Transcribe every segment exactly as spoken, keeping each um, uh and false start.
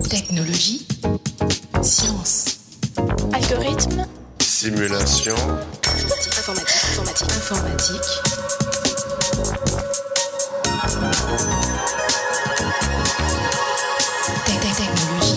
Technologie, science, algorithme, simulation, informatique, informatique, informatique. Technologie.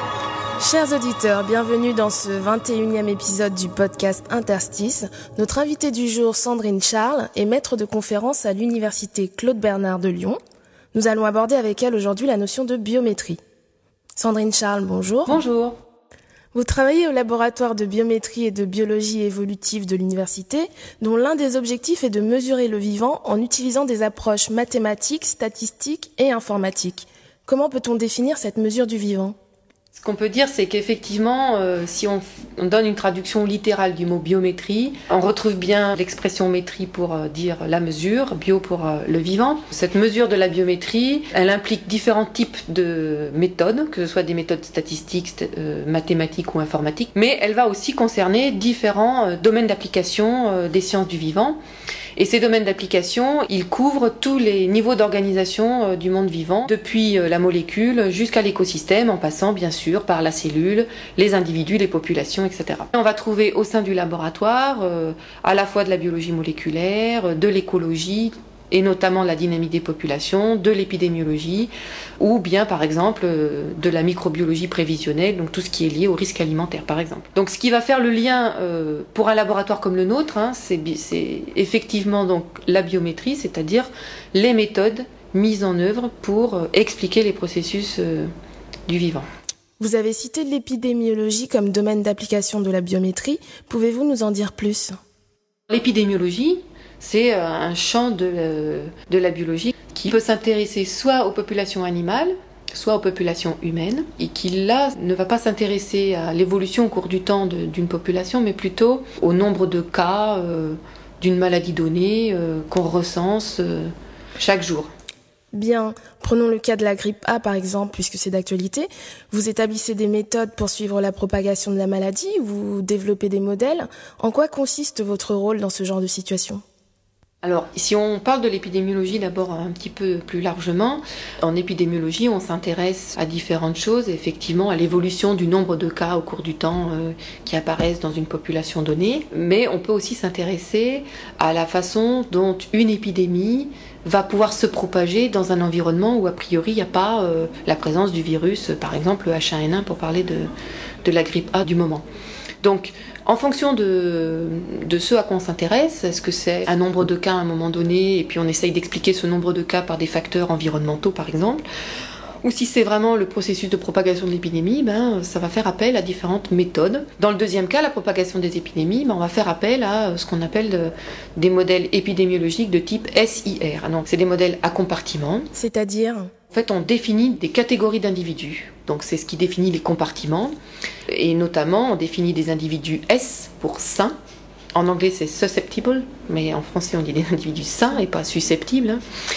Chers auditeurs, bienvenue dans ce vingt et unième épisode du podcast Interstice. Notre invitée du jour, Sandrine Charles, est maître de conférence à l'université Claude Bernard de Lyon. Nous allons aborder avec elle aujourd'hui la notion de biométrie. Sandrine Charles, bonjour. Bonjour. Vous travaillez au laboratoire de biométrie et de biologie évolutive de l'université, dont l'un des objectifs est de mesurer le vivant en utilisant des approches mathématiques, statistiques et informatiques. Comment peut-on définir cette mesure du vivant ? Ce qu'on peut dire, c'est qu'effectivement, euh, si on, on donne une traduction littérale du mot biométrie, on retrouve bien l'expression métrie pour euh, dire la mesure, bio pour euh, le vivant. Cette mesure de la biométrie, elle implique différents types de méthodes, que ce soit des méthodes statistiques, st- euh, mathématiques ou informatiques, mais elle va aussi concerner différents euh, domaines d'application euh, des sciences du vivant. Et ces domaines d'application, ils couvrent tous les niveaux d'organisation euh, du monde vivant, depuis euh, la molécule jusqu'à l'écosystème, en passant bien sûr par la cellule, les individus, les populations, et cetera. On va trouver au sein du laboratoire euh, à la fois de la biologie moléculaire, de l'écologie, et notamment la dynamique des populations, de l'épidémiologie, ou bien par exemple de la microbiologie prévisionnelle, donc tout ce qui est lié au risque alimentaire par exemple. Donc ce qui va faire le lien euh, pour un laboratoire comme le nôtre, hein, c'est, c'est effectivement donc la biométrie, c'est-à-dire les méthodes mises en œuvre pour euh, expliquer les processus euh, du vivant. Vous avez cité l'épidémiologie comme domaine d'application de la biométrie. Pouvez-vous nous en dire plus ? L'épidémiologie, c'est un champ de, de la biologie qui peut s'intéresser soit aux populations animales, soit aux populations humaines, et qui là ne va pas s'intéresser à l'évolution au cours du temps de, d'une population, mais plutôt au nombre de cas euh, d'une maladie donnée euh, qu'on recense euh, chaque jour. Bien, prenons le cas de la grippe A par exemple, puisque c'est d'actualité. Vous établissez des méthodes pour suivre la propagation de la maladie, vous développez des modèles. En quoi consiste votre rôle dans ce genre de situation ? Alors, si on parle de l'épidémiologie d'abord un petit peu plus largement, en épidémiologie, on s'intéresse à différentes choses, effectivement à l'évolution du nombre de cas au cours du temps euh, qui apparaissent dans une population donnée, mais on peut aussi s'intéresser à la façon dont une épidémie va pouvoir se propager dans un environnement où a priori il n'y a pas euh, la présence du virus, par exemple le H un N un pour parler de, de la grippe A du moment. Donc, en fonction de, de ce à quoi on s'intéresse, est-ce que c'est un nombre de cas à un moment donné, et puis on essaye d'expliquer ce nombre de cas par des facteurs environnementaux par exemple, ou si c'est vraiment le processus de propagation de l'épidémie, ben, ça va faire appel à différentes méthodes. Dans le deuxième cas, la propagation des épidémies, ben, on va faire appel à ce qu'on appelle de, des modèles épidémiologiques de type S I R. Donc, c'est des modèles à compartiments. C'est-à-dire ? En fait, on définit des catégories d'individus. Donc, c'est ce qui définit les compartiments. Et notamment, on définit des individus S pour sains. En anglais, c'est susceptible, mais en français, on dit des individus sains et pas susceptibles.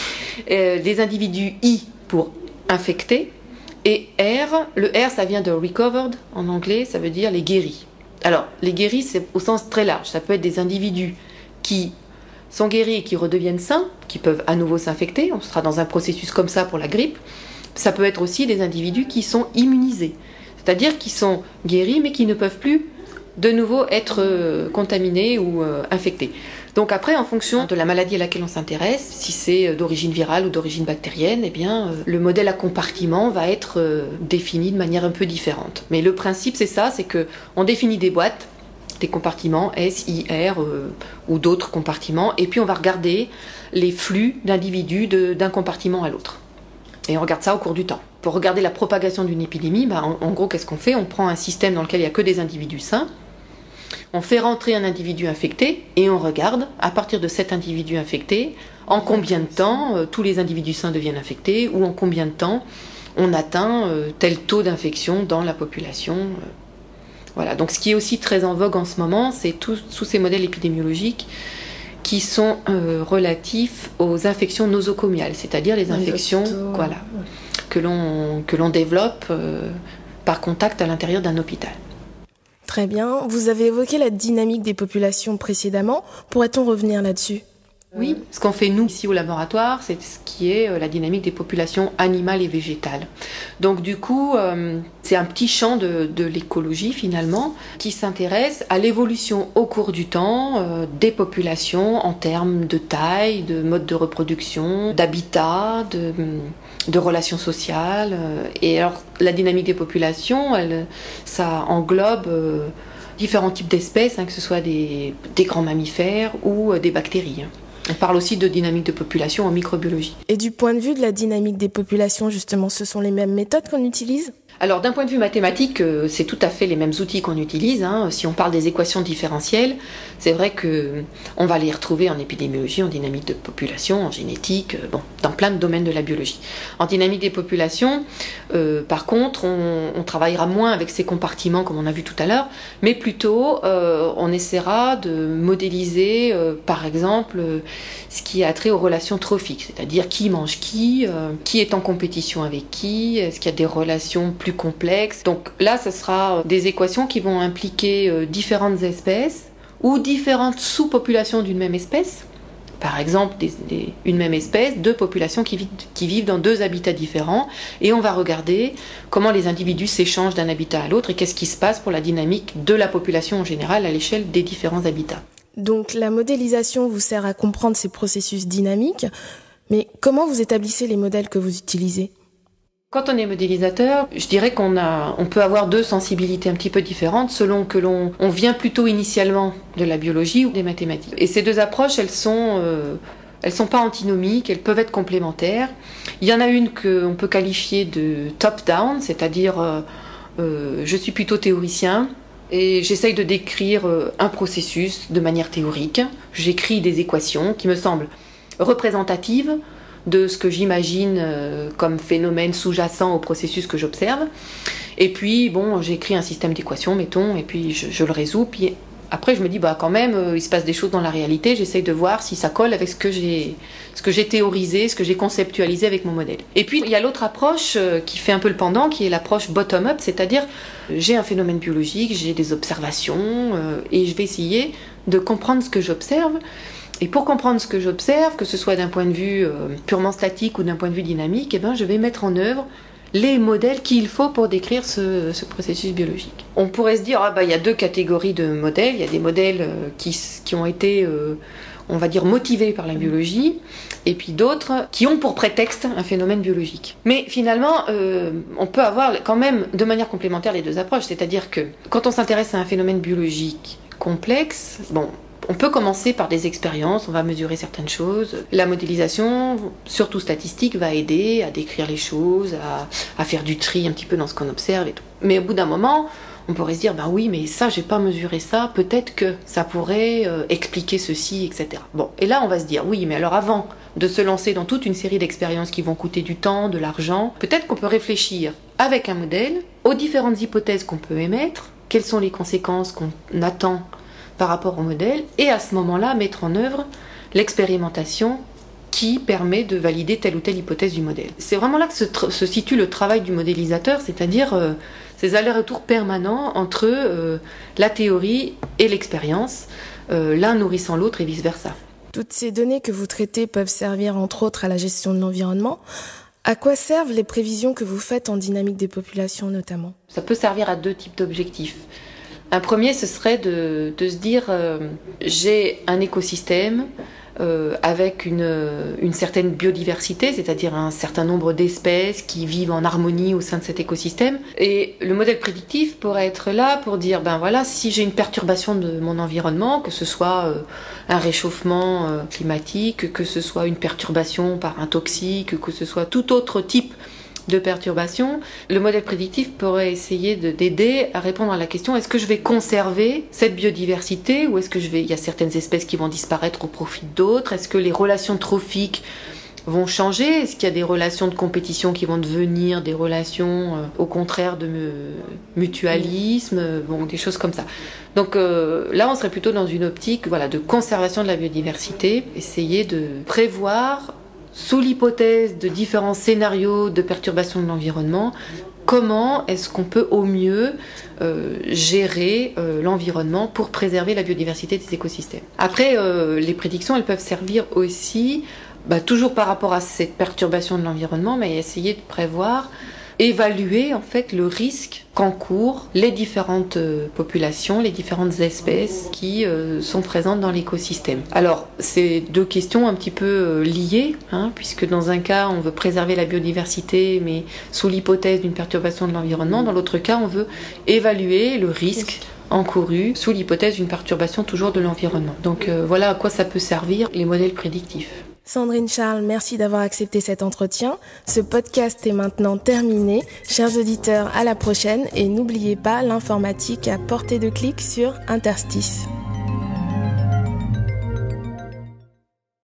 Euh, des individus I pour infectés. Et R, le R, ça vient de recovered. En anglais, ça veut dire les guéris. Alors, les guéris, c'est au sens très large. Ça peut être des individus qui sont guéris et qui redeviennent sains, qui peuvent à nouveau s'infecter. On sera dans un processus comme ça pour la grippe. Ça peut être aussi des individus qui sont immunisés, c'est-à-dire qui sont guéris mais qui ne peuvent plus de nouveau être euh, contaminés ou euh, infectés. Donc après, en fonction de la maladie à laquelle on s'intéresse, si c'est d'origine virale ou d'origine bactérienne, eh bien, euh, le modèle à compartiment va être euh, défini de manière un peu différente. Mais le principe, c'est ça, c'est qu'on définit des boîtes, des compartiments S, I, R euh, ou d'autres compartiments, et puis on va regarder les flux d'individus de, d'un compartiment à l'autre. Et on regarde ça au cours du temps. Pour regarder la propagation d'une épidémie, bah, en, en gros, qu'est-ce qu'on fait ? On prend un système dans lequel il n'y a que des individus sains, on fait rentrer un individu infecté, et on regarde, à partir de cet individu infecté, en combien de temps euh, tous les individus sains deviennent infectés, ou en combien de temps on atteint euh, tel taux d'infection dans la population. Euh, Voilà, donc ce qui est aussi très en vogue en ce moment, c'est tous, tous ces modèles épidémiologiques qui sont euh, relatifs aux infections nosocomiales, c'est-à-dire les infections Nosto, voilà, ouais. que, l'on, que l'on développe euh, par contact à l'intérieur d'un hôpital. Très bien. Vous avez évoqué la dynamique des populations précédemment. Pourrait-on revenir là-dessus ? Oui, ce qu'on fait nous ici au laboratoire, c'est ce qui est la dynamique des populations animales et végétales. Donc du coup, euh, c'est un petit champ de, de l'écologie finalement, qui s'intéresse à l'évolution au cours du temps euh, des populations en termes de taille, de mode de reproduction, d'habitat, de, de relations sociales. Et alors la dynamique des populations, elle, ça englobe euh, différents types d'espèces, hein, que ce soit des, des grands mammifères ou euh, des bactéries. On parle aussi de dynamique de population en microbiologie. Et du point de vue de la dynamique des populations, justement, ce sont les mêmes méthodes qu'on utilise ? Alors d'un point de vue mathématique, c'est tout à fait les mêmes outils qu'on utilise. Hein. Si on parle des équations différentielles, c'est vrai qu'on va les retrouver en épidémiologie, en dynamique de population, en génétique, bon, dans plein de domaines de la biologie. En dynamique des populations, euh, par contre, on, on travaillera moins avec ces compartiments comme on a vu tout à l'heure, mais plutôt euh, on essaiera de modéliser, euh, par exemple, euh, ce qui a trait aux relations trophiques, c'est-à-dire qui mange qui, euh, qui est en compétition avec qui, est-ce qu'il y a des relations plus complexes. Donc là, ce sera des équations qui vont impliquer euh, différentes espèces ou différentes sous-populations d'une même espèce. Par exemple, des, des, une même espèce, deux populations qui, vit, qui vivent dans deux habitats différents, et on va regarder comment les individus s'échangent d'un habitat à l'autre et qu'est-ce qui se passe pour la dynamique de la population en général à l'échelle des différents habitats. Donc la modélisation vous sert à comprendre ces processus dynamiques, mais comment vous établissez les modèles que vous utilisez ? Quand on est modélisateur, je dirais qu'on a, on peut avoir deux sensibilités un petit peu différentes selon que l'on on vient plutôt initialement de la biologie ou des mathématiques. Et ces deux approches, elles sont, euh, elles sont pas antinomiques, elles peuvent être complémentaires. Il y en a une qu'on peut qualifier de top-down, c'est-à-dire euh, euh, je suis plutôt théoricien et j'essaye de décrire euh, un processus de manière théorique. J'écris des équations qui me semblent représentatives de ce que j'imagine euh, comme phénomène sous-jacent au processus que j'observe. Et puis, bon, j'écris un système d'équations, mettons, et puis je, je le résous. Puis après, je me dis, bah quand même, euh, il se passe des choses dans la réalité. J'essaye de voir si ça colle avec ce que j'ai, ce que j'ai théorisé, ce que j'ai conceptualisé avec mon modèle. Et puis, il y a l'autre approche euh, qui fait un peu le pendant, qui est l'approche bottom-up, c'est-à-dire j'ai un phénomène biologique, j'ai des observations, euh, et je vais essayer de comprendre ce que j'observe. Et pour comprendre ce que j'observe, que ce soit d'un point de vue euh, purement statique ou d'un point de vue dynamique, eh ben, je vais mettre en œuvre les modèles qu'il faut pour décrire ce, ce processus biologique. On pourrait se dire, ah bah, il y a deux catégories de modèles. Il y a des modèles euh, qui, qui ont été, euh, on va dire, motivés par la biologie, et puis d'autres qui ont pour prétexte un phénomène biologique. Mais finalement, euh, on peut avoir quand même de manière complémentaire les deux approches. C'est-à-dire que quand on s'intéresse à un phénomène biologique complexe, bon, on peut commencer par des expériences, on va mesurer certaines choses. La modélisation, surtout statistique, va aider à décrire les choses, à, à faire du tri un petit peu dans ce qu'on observe et tout. Mais au bout d'un moment, on pourrait se dire, ben oui, mais ça, j'ai pas mesuré ça, peut-être que ça pourrait euh, expliquer ceci, et cetera. Bon, et là, on va se dire, oui, mais alors avant de se lancer dans toute une série d'expériences qui vont coûter du temps, de l'argent, peut-être qu'on peut réfléchir avec un modèle aux différentes hypothèses qu'on peut émettre, quelles sont les conséquences qu'on attend par rapport au modèle, et à ce moment-là, mettre en œuvre l'expérimentation qui permet de valider telle ou telle hypothèse du modèle. C'est vraiment là que se, tr- se situe le travail du modélisateur, c'est-à-dire euh, ces allers-retours permanents entre euh, la théorie et l'expérience, euh, l'un nourrissant l'autre et vice-versa. Toutes ces données que vous traitez peuvent servir entre autres à la gestion de l'environnement. À quoi servent les prévisions que vous faites en dynamique des populations notamment ? Ça peut servir à deux types d'objectifs. Un premier, ce serait de, de se dire, euh, j'ai un écosystème euh, avec une, une certaine biodiversité, c'est-à-dire un certain nombre d'espèces qui vivent en harmonie au sein de cet écosystème. Et le modèle prédictif pourrait être là pour dire, ben voilà, si j'ai une perturbation de mon environnement, que ce soit euh, un réchauffement euh, climatique, que ce soit une perturbation par un toxique, que ce soit tout autre type de perturbations, le modèle prédictif pourrait essayer de, d'aider à répondre à la question, est-ce que je vais conserver cette biodiversité ou est-ce que je vais, il y a certaines espèces qui vont disparaître au profit d'autres, est-ce que les relations trophiques vont changer, est-ce qu'il y a des relations de compétition qui vont devenir des relations euh, au contraire de me, mutualisme, euh, bon, des choses comme ça. Donc euh, là on serait plutôt dans une optique voilà, de conservation de la biodiversité, essayer de prévoir sous l'hypothèse de différents scénarios de perturbation de l'environnement, comment est-ce qu'on peut au mieux euh, gérer euh, l'environnement pour préserver la biodiversité des écosystèmes. Après, euh, les prédictions, elles peuvent servir aussi, bah, toujours par rapport à cette perturbation de l'environnement, mais essayer de prévoir, évaluer en fait le risque qu'encourent les différentes euh, populations, les différentes espèces qui euh, sont présentes dans l'écosystème. Alors, c'est deux questions un petit peu euh, liées, hein, puisque dans un cas, on veut préserver la biodiversité, mais sous l'hypothèse d'une perturbation de l'environnement. Dans l'autre cas, on veut évaluer le risque encouru sous l'hypothèse d'une perturbation toujours de l'environnement. Donc euh, voilà à quoi ça peut servir les modèles prédictifs. Sandrine Charles, merci d'avoir accepté cet entretien. Ce podcast est maintenant terminé. Chers auditeurs, à la prochaine et n'oubliez pas l'informatique à portée de clic sur Interstice.